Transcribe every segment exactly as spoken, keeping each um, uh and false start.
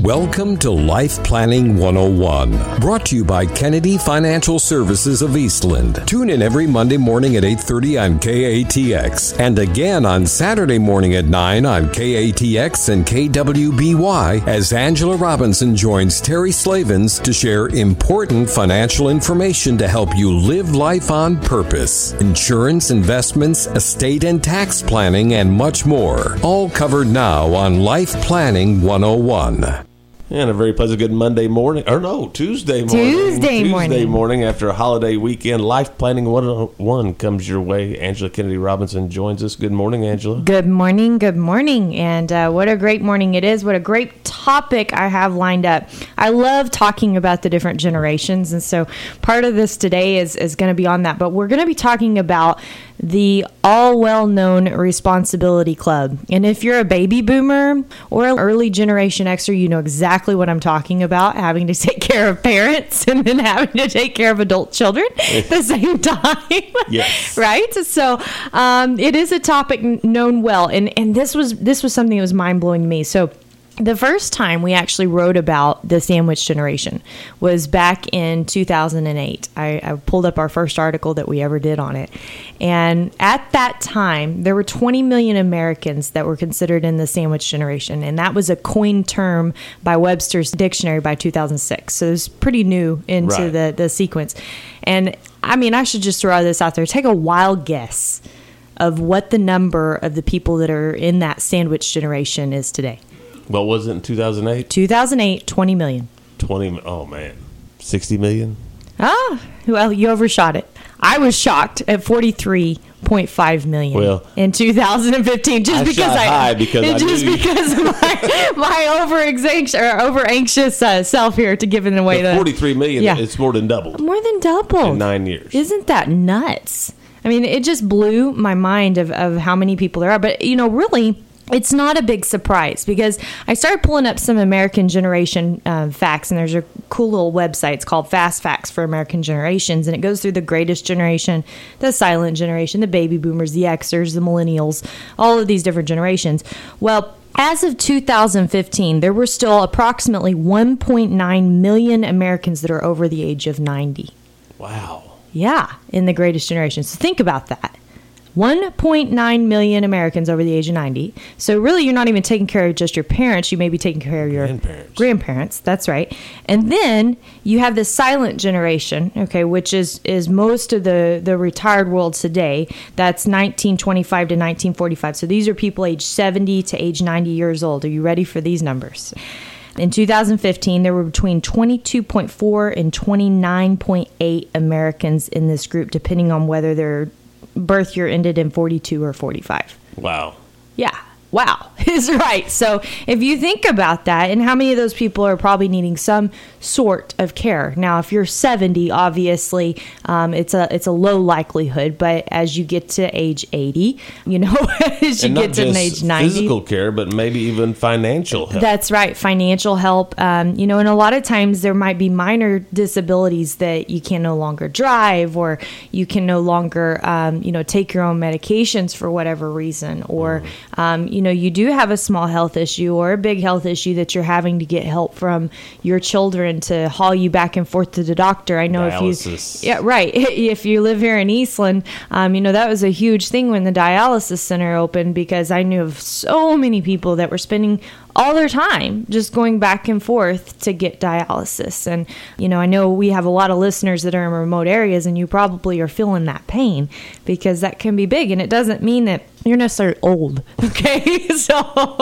Welcome to Life Planning one oh one, brought to you by Kennedy Financial Services of Eastland. Tune in every Monday morning at eight thirty on K A T X and again on Saturday morning at nine on K A T X and K W B Y as Angela Robinson joins Terry Slavens to share important financial information to help you live life on purpose. Insurance, investments, estate and tax planning, and much more. All covered now on Life Planning one oh one. And a very pleasant good Monday morning, or no, Tuesday morning. Tuesday morning. Tuesday morning after a holiday weekend. Life Planning one oh one comes your way. Angela Kennedy Robinson joins us. Good morning, Angela. Good morning, good morning. And uh, what a great morning it is. What a great topic I have lined up. I love talking about the different generations. And so part of this today is, is going to be on that. But we're going to be talking about the all well-known responsibility club. And if you're a baby boomer or an early generation Xer, you know exactly what I'm talking about, having to take care of parents and then having to take care of adult children at the same time. Yes. Right? So um, it is a topic known well. And, and this was this was something that was mind-blowing to me. So the first time we actually wrote about the sandwich generation was back in two thousand eight. I, I pulled up our first article that we ever did on it. And at that time, there were twenty million Americans that were considered in the sandwich generation. And that was a coined term by Webster's Dictionary by two thousand six. So it was pretty new into Right. the, the sequence. And I mean, I should just throw this out there. Take a wild guess of what the number of the people that are in that sandwich generation is today. What was it in two thousand eight? two thousand eight, twenty million. twenty, oh man, sixty million? Ah, well, you overshot it. I was shocked at forty-three point five million Well, in two thousand fifteen, just I because shot I high because I just knew- because of my, my over anxious or over anxious uh, self here to giving away The the forty-three million, Yeah. it's more than doubled more than double in nine years. Isn't that nuts? I mean, it just blew my mind of, of how many people there are. But, you know, really, it's not a big surprise because I started pulling up some American generation uh, facts, and there's a cool little website. It's called Fast Facts for American Generations, and it goes through the greatest generation, the silent generation, the baby boomers, the Xers, the millennials, all of these different generations. Well, as of two thousand fifteen, there were still approximately one point nine million Americans that are over the age of ninety. Wow. Yeah, in the greatest generation. So think about that. one point nine million Americans over the age of ninety. So really, you're not even taking care of just your parents. You may be taking care of your Grandparents. grandparents. That's right. And then you have the silent generation, okay, which is, is most of the, the retired world today. That's nineteen twenty-five to nineteen forty-five. So these are people age seventy to age ninety years old. Are you ready for these numbers? In two thousand fifteen, there were between twenty-two point four and twenty-nine point eight Americans in this group, depending on whether their birth year ended in forty-two or forty-five. Wow. Yeah. Wow. Is right. So if you think about that, and how many of those people are probably needing some sort of care. Now, if you're seventy, obviously, um, it's a it's a low likelihood. But as you get to age eighty, you know, as you And get not to just age ninety. physical care, but maybe even financial help. That's right. Financial help. Um, you know, and a lot of times there might be minor disabilities that you can no longer drive, or you can no longer, um, you know, take your own medications for whatever reason. Or, Mm-hmm. um, you know, you do have a small health issue or a big health issue that you're having to get help from your children to haul you back and forth to the doctor. I know Dialysis. if you, yeah, right. If you live here in Eastland, um, you know, that was a huge thing when the dialysis center opened, because I knew of so many people that were spending all their time just going back and forth to get dialysis. And, you know, I know we have a lot of listeners that are in remote areas, and you probably are feeling that pain, because that can be big. And it doesn't mean that you're necessarily old. Okay. so,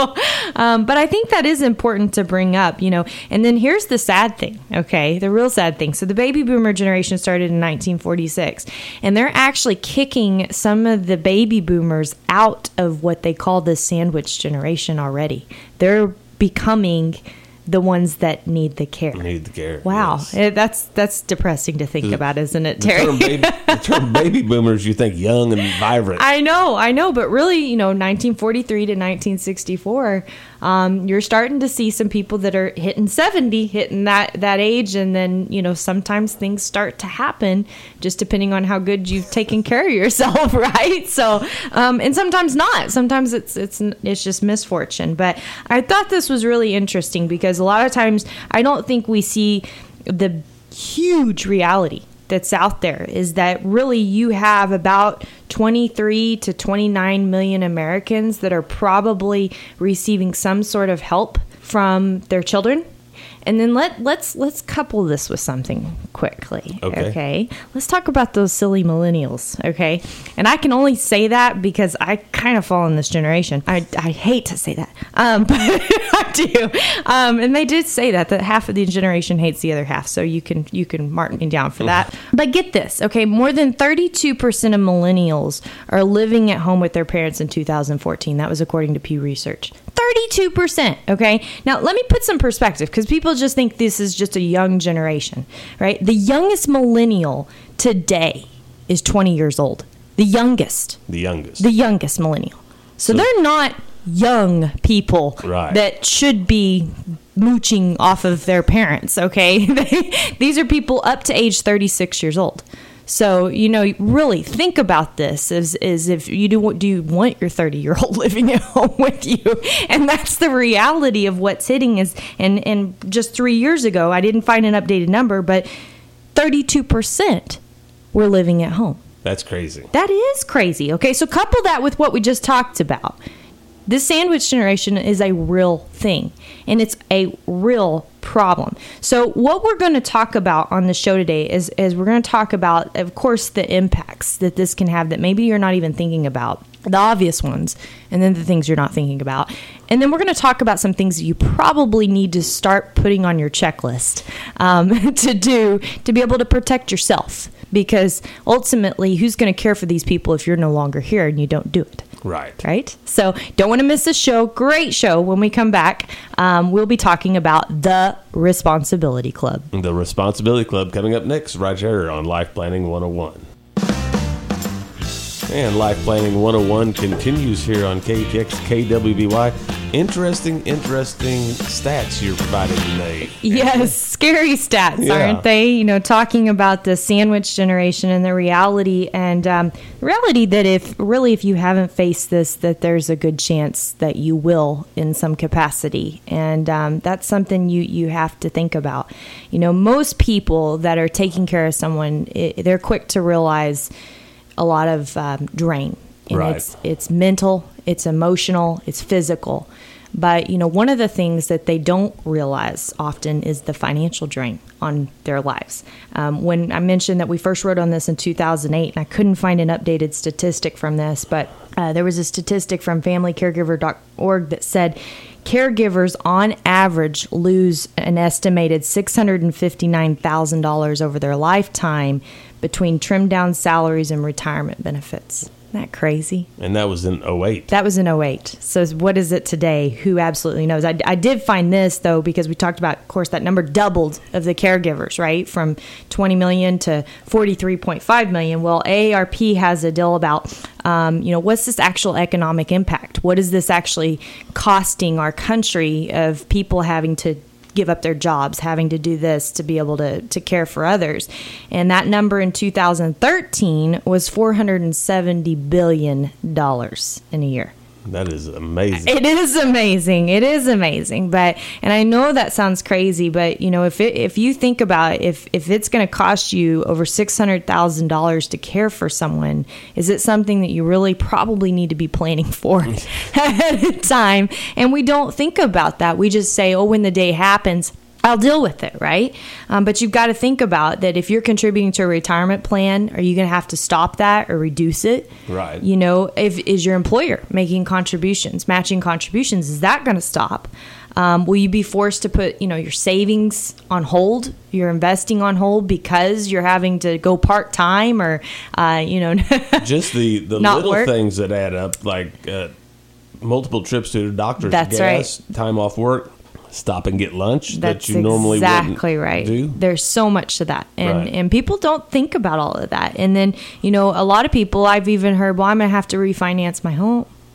um, but I think that is important to bring up, you know. And then here's the sad thing. Okay. The real sad thing. So the baby boomer generation started in nineteen forty-six, and they're actually kicking some of the baby boomers out of what they call the sandwich generation already. They're becoming the ones that need the care. Need the care. Wow. Yes. Eh, That's that's depressing to think The- about, isn't it, The Terry? term, baby, the term baby boomers, you think young and vibrant. I know, I know, but really, you know, nineteen forty-three to nineteen sixty-four, um, you're starting to see some people that are hitting seventy, hitting that, that age. And then, you know, sometimes things start to happen just depending on how good you've taken care of yourself, right? So, um, and sometimes not. Sometimes it's, it's, it's just misfortune. But I thought this was really interesting because a lot of times I don't think we see the huge reality that's out there is that really you have about twenty-three to twenty-nine million Americans that are probably receiving some sort of help from their children. And then let, let's let's couple this with something quickly. Okay. Okay. Let's talk about those silly millennials. Okay. And I can only say that because I kind of fall in this generation. I, I hate to say that, um, but I do. Um, and they did say that that half of the generation hates the other half. So you can you can mark me down for that. But get this. Okay. More than thirty-two percent of millennials are living at home with their parents in two thousand fourteen. That was according to Pew Research. thirty-two percent. Okay. Now, let me put some perspective because people just think this is just a young generation, right? The youngest millennial today is twenty years old. The youngest. The youngest. The youngest millennial. So, so they're not young people right. that should be mooching off of their parents, okay? These are people up to age thirty-six years old. So, you know, really think about this as, as if you do, do you want your thirty-year-old living at home with you? And that's the reality of what's hitting is, and, and just three years ago, I didn't find an updated number, but thirty-two percent were living at home. That's crazy. That is crazy. Okay, so couple that with what we just talked about. This sandwich generation is a real thing, and it's a real problem. So what we're going to talk about on the show today is, is we're going to talk about, of course, the impacts that this can have that maybe you're not even thinking about, the obvious ones, and then the things you're not thinking about. And then we're going to talk about some things that you probably need to start putting on your checklist um, to do to be able to protect yourself. Because ultimately, who's going to care for these people if you're no longer here and you don't do it? Right. Right? So don't want to miss this show. Great show. When we come back, um, we'll be talking about the Responsibility Club. The Responsibility Club coming up next right here on Life Planning one oh one. And Life Planning one oh one continues here on K A T X K W B Y. Interesting, interesting stats you're providing today. Yes, scary stats, Yeah. aren't they? You know, talking about the sandwich generation and the reality, and um, the reality that if really if you haven't faced this, that there's a good chance that you will in some capacity, and um, that's something you you have to think about. You know, most people that are taking care of someone, it, they're quick to realize a lot of um, drain. And Right. it's it's mental, it's emotional, it's physical. But, you know, one of the things that they don't realize often is the financial drain on their lives. Um, when I mentioned that we first wrote on this in two thousand eight, and I couldn't find an updated statistic from this, but uh, there was a statistic from family caregiver dot org that said caregivers on average lose an estimated six hundred fifty-nine thousand dollars over their lifetime between trimmed down salaries and retirement benefits. Isn't that crazy? And that was in oh eight. That was in oh eight. So what is it today? Who absolutely knows? I, I did find this, though, because we talked about, of course, that number doubled of the caregivers, right? From twenty million to forty-three point five million. Well, A A R P has a deal about, um, you know, what's this actual economic impact? What is this actually costing our country of people having to give up their jobs, having to do this to be able to, to care for others. And that number in two thousand thirteen was four hundred seventy billion dollars in a year. That is amazing. It is amazing. It is amazing. But, and I know that sounds crazy, but you know, if it, if you think about it, if, if it's going to cost you over six hundred thousand dollars to care for someone, is it something that you really probably need to be planning for at a time? And we don't think about that. We just say, oh, when the day happens, I'll deal with it, right? Um, but you've got to think about that. If you're contributing to a retirement plan, are you going to have to stop that or reduce it? Right. You know, if is your employer making contributions, matching contributions, is that going to stop? Um, will you be forced to put, you know, your savings on hold, your investing on hold because you're having to go part time or, uh, you know, just the the not little work? things that add up, like uh, multiple trips to the doctor's, That's gas, time off work. Stop and get lunch That's that you normally exactly wouldn't right. do. There's so much to that, and Right. and people don't think about all of that. And then, you know, a lot of people I've even heard, well, I'm gonna have to refinance my home.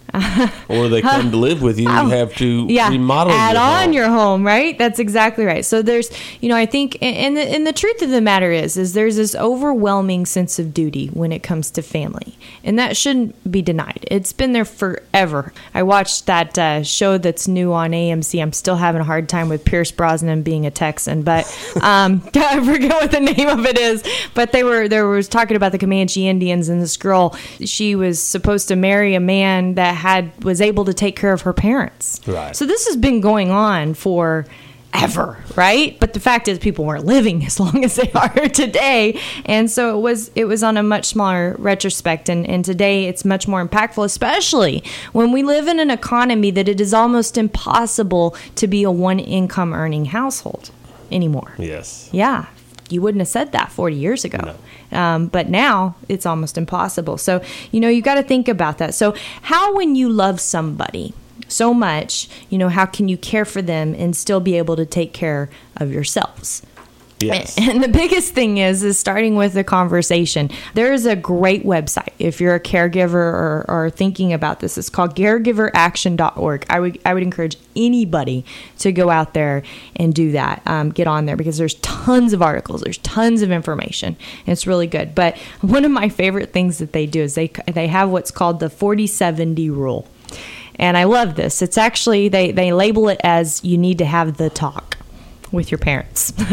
Or they come to live with you and you have to yeah, remodel add your on home. your home, right? That's exactly right. So there's, you know, I think, and the, and the truth of the matter is, is there's this overwhelming sense of duty when it comes to family. And that shouldn't be denied. It's been there forever. I watched that uh, show that's new on A M C. I'm still having a hard time with Pierce Brosnan being a Texan, but um, I forget what the name of it is. But they were, they was talking about the Comanche Indians, and this girl, she was supposed to marry a man that had was able to take care of her parents. Right. So this has been going on for ever, right? But the fact is, people weren't living as long as they are today, and so it was it was on a much smaller retrospect. And, and today, it's much more impactful, especially when we live in an economy that it is almost impossible to be a one-income earning household anymore. Yes. Yeah. You wouldn't have said that forty years ago. No. Um, but now it's almost impossible. So, you know, you got to think about that. So how, when you love somebody so much, you know, how can you care for them and still be able to take care of yourselves? Yes. And the biggest thing is, is starting with the conversation. There is a great website if you're a caregiver or, or thinking about this. It's called caregiver action dot org. I would I would encourage anybody to go out there and do that. Um, get on there, because there's tons of articles. There's tons of information. It's really good. But one of my favorite things that they do is they they have what's called the forty seventy rule. And I love this. It's actually, they, they label it as you need to have the talk with your parents. By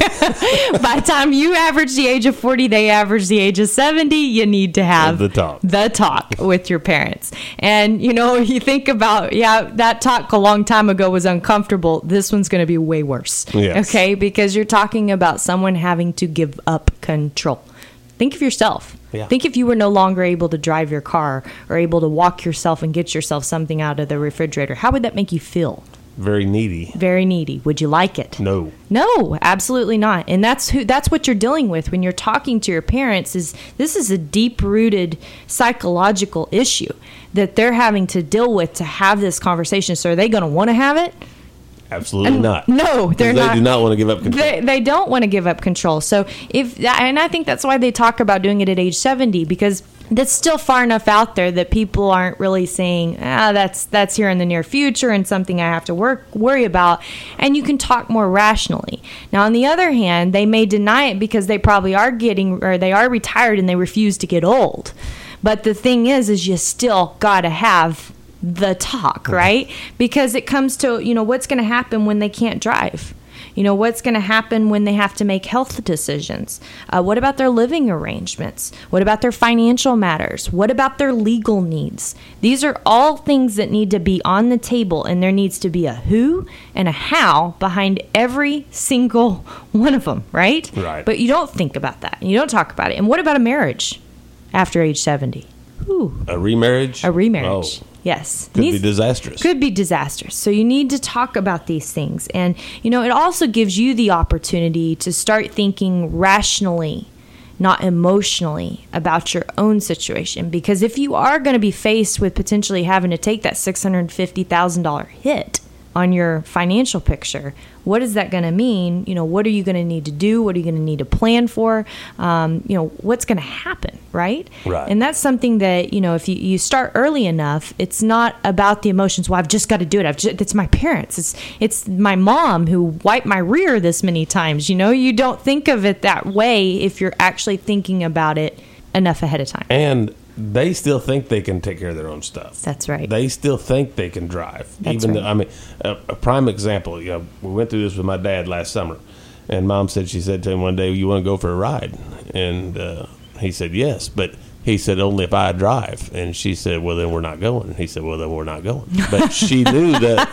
the time you average the age of forty, they average the age of seventy. You need to have The talk. the talk with your parents. And, you know, you think about, yeah, that talk a long time ago was uncomfortable. This one's going to be way worse. Yes. Okay? Because you're talking about someone having to give up control. Think of yourself. Yeah. Think if you were no longer able to drive your car or able to walk yourself and get yourself something out of the refrigerator. How would that make you feel? Very needy. Very needy. Would you like it? No. No, absolutely not. And that's who that's what you're dealing with when you're talking to your parents. Is this is a deep-rooted psychological issue that they're having to deal with to have this conversation. So are they going to want to have it? Absolutely not. No, they're they not. They do not want to give up control. They, they don't want to give up control. So if, and I think that's why they talk about doing it at age seventy, because that's still far enough out there that people aren't really saying, ah, that's that's here in the near future and something I have to work worry about. And you can talk more rationally. Now, on the other hand, they may deny it because they probably are getting, or they are retired and they refuse to get old. But the thing is, is you still got to have the talk, right? Because it comes to, you know, what's going to happen when they can't drive? You know, what's going to happen when they have to make health decisions? Uh, what about their living arrangements? What about their financial matters? What about their legal needs? These are all things that need to be on the table, and there needs to be a who and a how behind every single one of them, right? Right. But you don't think about that. You don't talk about it. And what about a marriage after age seventy? Ooh, A remarriage? a remarriage. Oh, Yes. could Needs- be disastrous. Could be disastrous. So you need to talk about these things. And, you know, it also gives you the opportunity to start thinking rationally, not emotionally, about your own situation. Because if you are going to be faced with potentially having to take that six hundred fifty thousand dollars hit on your financial picture, what is that going to mean? You know, what are you going to need to do? What are you going to need to plan for? Um, you know, what's going to happen, right? Right. And that's something that, you know, if you, you start early enough, it's not about the emotions. Well, I've just got to do it. I've just, it's my parents. It's it's my mom who wiped my rear this many times. You know, you don't think of it that way if you're actually thinking about it enough ahead of time. And they still think they can take care of their own stuff. That's right. They still think they can drive. That's Even right. though, I mean, a, a prime example, you know, we went through this with my dad last summer, and Mom said, she said to him one day, you want to go for a ride? And uh, he said, yes, but he said, only if I drive. And she said, well, then we're not going. And he said, well, then we're not going. But she knew that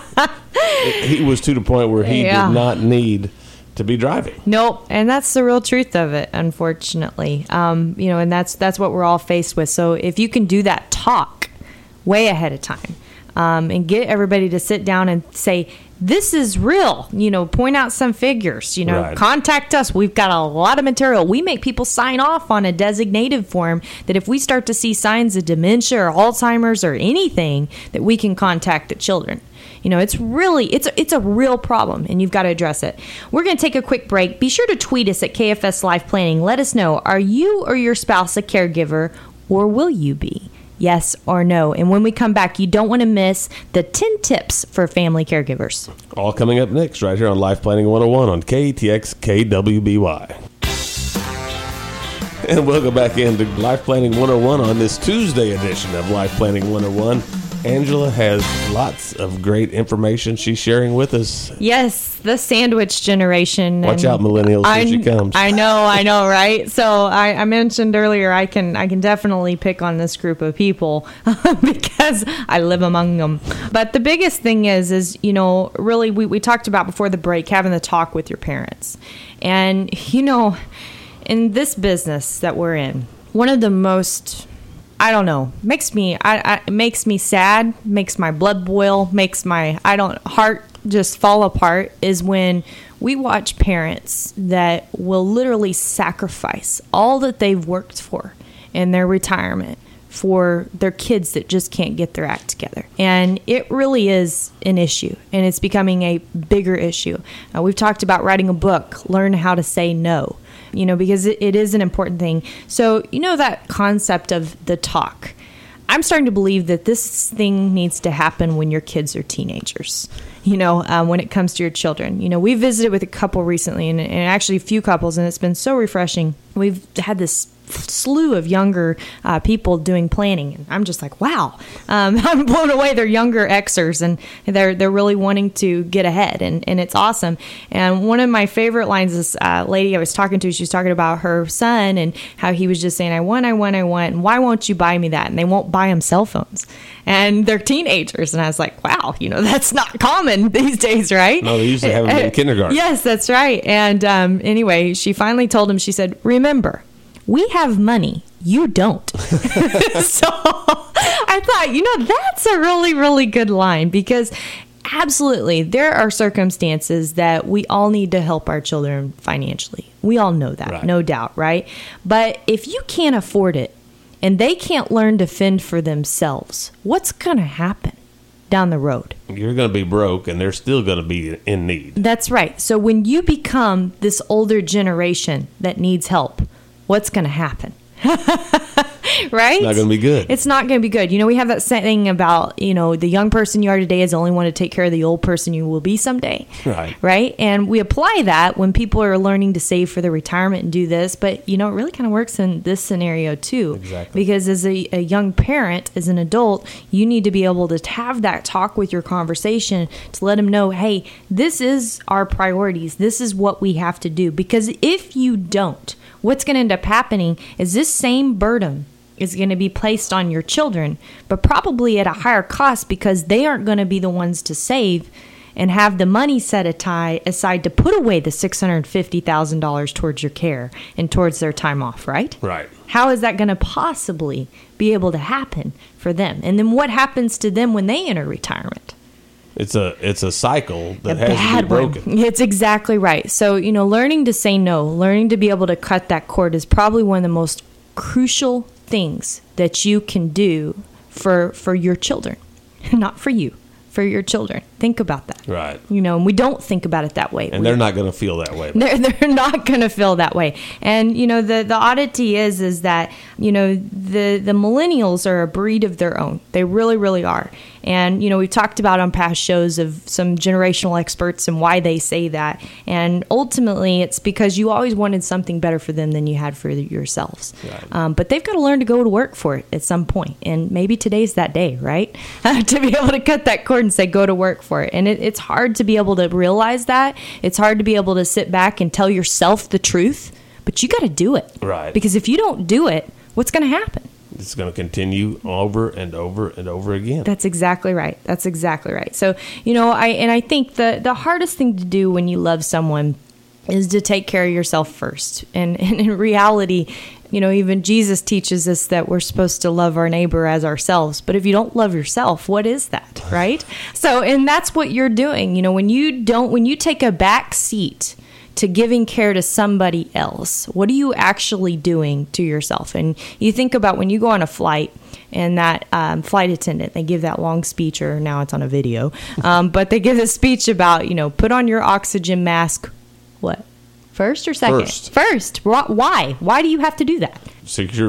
he was to the point where he Yeah. did not need to be driving. Nope, and that's the real truth of it, unfortunately. Um, you know, and that's that's what we're all faced with. So if you can do that talk way ahead of time, um, and get everybody to sit down and say, this is real, you know, point out some figures, you know, Right. contact us. We've got a lot of material. We make people sign off on a designated form that if we start to see signs of dementia or Alzheimer's or anything, that we can contact the children. You know, it's really, it's a, it's a real problem, and you've got to address it. We're going to take a quick break. Be sure to tweet us at K F S Life Planning. Let us know, are you or your spouse a caregiver, or will you be? yes or no. And when we come back, you don't want to miss the ten tips for family caregivers. All coming up next right here on Life Planning one oh one on K A T X K W B Y. And welcome back into Life Planning one oh one on this Tuesday edition of Life Planning one oh one. Angela has lots of great information she's sharing with us. Yes, the sandwich generation. Watch out, millennials, I, here she comes. I know, I know, right? So I, I mentioned earlier, I can I can definitely pick on this group of people because I live among them. But the biggest thing is, is you know, really, we, we talked about before the break, having the talk with your parents. And, you know, in this business that we're in, one of the most... I don't know, makes me, I, I, it makes me sad, makes my blood boil, makes my, I don't, heart just fall apart is when we watch parents that will literally sacrifice all that they've worked for in their retirement for their kids that just can't get their act together. And it really is an issue, and it's becoming a bigger issue. Uh, we've talked about writing a book, learn how to say no. You know, because it, it is an important thing. So, you know, that concept of the talk. I'm starting to believe that this thing needs to happen when your kids are teenagers, you know, um, when it comes to your children. You know, we visited with a couple recently, and, and actually a few couples, and it's been so refreshing. We've had this slew of younger uh, people doing planning, and I'm just like, wow, um, I'm blown away. They're younger Xers, and they're they're really wanting to get ahead, and, and it's awesome. And one of my favorite lines, this uh, lady I was talking to, she was talking about her son and how he was just saying, I want, I want, I want, and why won't you buy me that? And they won't buy him cell phones, and they're teenagers. And I was like, wow, you know, that's not common these days, right? No, they usually have them in kindergarten. Yes, that's right. And um, anyway, she finally told him, she said, remember, we have money, you don't. So I thought, you know, that's a really, really good line, because absolutely there are circumstances that we all need to help our children financially. We all know that, right. No doubt, right? But if you can't afford it and they can't learn to fend for themselves, what's going to happen down the road? You're going to be broke, and they're still going to be in need. That's right. So when you become this older generation that needs help, what's going to happen? Right? It's not going to be good. It's not going to be good. You know, we have that saying about, you know, the young person you are today is the only one to take care of the old person you will be someday. Right. Right? And we apply that when people are learning to save for their retirement and do this. But, you know, it really kind of works in this scenario too. Exactly. Because as a, a young parent, as an adult, you need to be able to have that talk with your conversation to let them know, hey, this is our priorities. This is what we have to do. Because if you don't, what's going to end up happening is this same burden is going to be placed on your children, but probably at a higher cost, because they aren't going to be the ones to save and have the money set aside to put away the six hundred fifty thousand dollars towards your care and towards their time off, right? Right. How is that going to possibly be able to happen for them? And then what happens to them when they enter retirement? It's a it's a cycle that a has to be broken. One. It's exactly right. So, you know, learning to say no, learning to be able to cut that cord is probably one of the most crucial things that you can do for for your children. Not for you, for your children. Think about that. Right. You know, and we don't think about it that way. And we, they're not going to feel that way. They're, they're not going to feel that way. And, you know, the, the oddity is, is that, you know, the, the millennials are a breed of their own. They really, really are. And, you know, we've talked about on past shows of some generational experts and why they say that. And ultimately, it's because you always wanted something better for them than you had for yourselves. Right. Um, but they've got to learn to go to work for it at some point. And maybe today's that day, right? To be able to cut that cord and say, go to work for it. And it, it's hard to be able to realize that. It's hard to be able to sit back and tell yourself the truth. But you got to do it. Right. Because if you don't do it, what's going to happen? It's going to continue over and over and over again. That's exactly right. That's exactly right. So, you know, I and I think the, the hardest thing to do when you love someone is to take care of yourself first. And, and in reality, you know, even Jesus teaches us that we're supposed to love our neighbor as ourselves. But if you don't love yourself, what is that, right? So, and that's what you're doing. You know, when you don't, when you take a back seat to giving care to somebody else, what are you actually doing to yourself? And you think about when you go on a flight and that um, flight attendant, they give that long speech, or now it's on a video, um, but they give a speech about, you know, put on your oxygen mask, what, first or second? First. First. Why? Why do you have to do that? So you're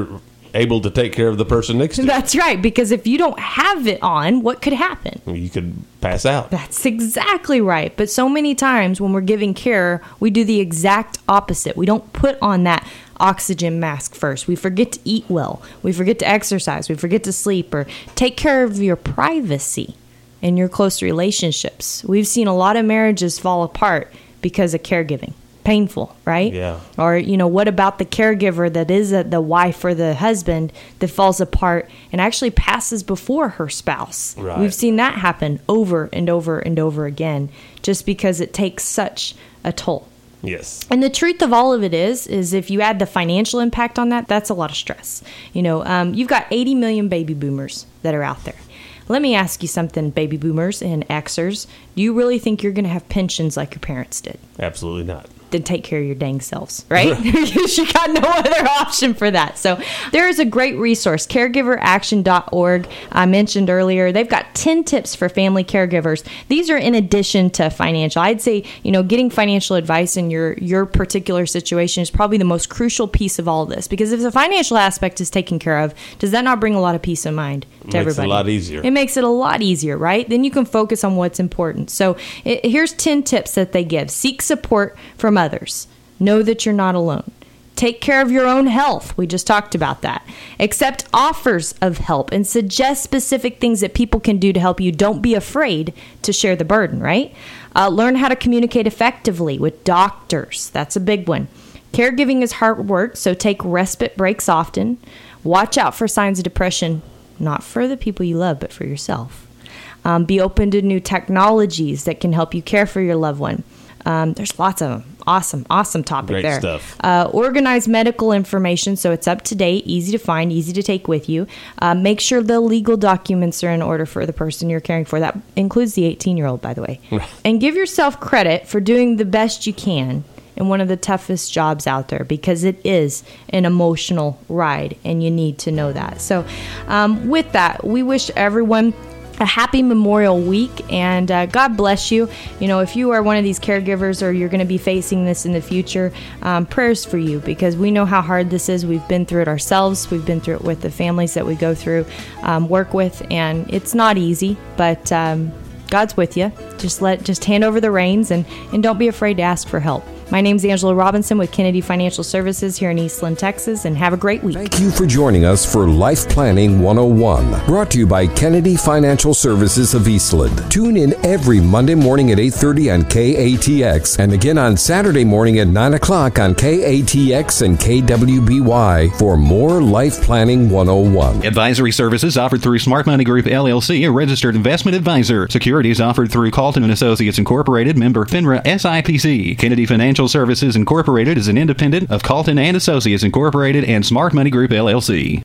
able to take care of the person next to you. That's right, because if you don't have it on, what could happen? You could pass out. That's exactly right. But so many times when we're giving care, we do the exact opposite. We don't put on that oxygen mask first. We forget to eat well. We forget to exercise. We forget to sleep or take care of your privacy and your close relationships. We've seen a lot of marriages fall apart because of caregiving. Painful, right? Yeah. Or, you know, what about the caregiver that is a, the wife or the husband that falls apart and actually passes before her spouse? Right. We've seen that happen over and over and over again just because it takes such a toll. Yes. And the truth of all of it is, is if you add the financial impact on that, that's a lot of stress. You know, um, you've got eighty million baby boomers that are out there. Let me ask you something, baby boomers and Xers. Do you really think you're going to have pensions like your parents did? Absolutely not. Then take care of your dang selves, right? Because you got no other option for that. So there is a great resource, caregiver action dot org. I mentioned earlier, they've got ten tips for family caregivers. These are in addition to financial. I'd say, you know, getting financial advice in your, your particular situation is probably the most crucial piece of all of this. Because if the financial aspect is taken care of, does that not bring a lot of peace of mind to Makes everybody? it a lot easier. It makes it a lot easier, right? Then you can focus on what's important. So it, here's ten tips that they give. Seek support from others. Know that you're not alone. Take care of your own health. We just talked about that. Accept offers of help and suggest specific things that people can do to help you. Don't be afraid to share the burden, right? Uh, learn how to communicate effectively with doctors. That's a big one. Caregiving is hard work, so take respite breaks often. Watch out for signs of depression, not for the people you love, but for yourself. Um, be open to new technologies that can help you care for your loved one. Um, there's lots of them. Awesome, awesome topic Great there. stuff. Uh, organize medical information so it's up to date, easy to find, easy to take with you. Uh, make sure the legal documents are in order for the person you're caring for. That includes the eighteen-year-old, by the way. And give yourself credit for doing the best you can in one of the toughest jobs out there, because it is an emotional ride, and you need to know that. So um, with that, we wish everyone a happy Memorial Week, and uh, God bless you. You know, if you are one of these caregivers or you're going to be facing this in the future, um, prayers for you, because we know how hard this is. We've been through it ourselves. We've been through it with the families that we go through, um, work with, and it's not easy, but um, God's with you. Just let, just hand over the reins, and, and don't be afraid to ask for help. My name's Angela Robinson with Kennedy Financial Services here in Eastland, Texas, and have a great week. Thank you for joining us for Life Planning one oh one, brought to you by Kennedy Financial Services of Eastland. Tune in every Monday morning at eight thirty on K A T X and again on Saturday morning at nine o'clock on K A T X and K W B Y for more Life Planning one oh one. Advisory services offered through Smart Money Group, L L C, a registered investment advisor. Securities offered through Calton and Associates Incorporated, member FINRA S I P C. Kennedy Financial Services Incorporated is an independent of Calton and Associates Incorporated and Smart Money Group, L L C.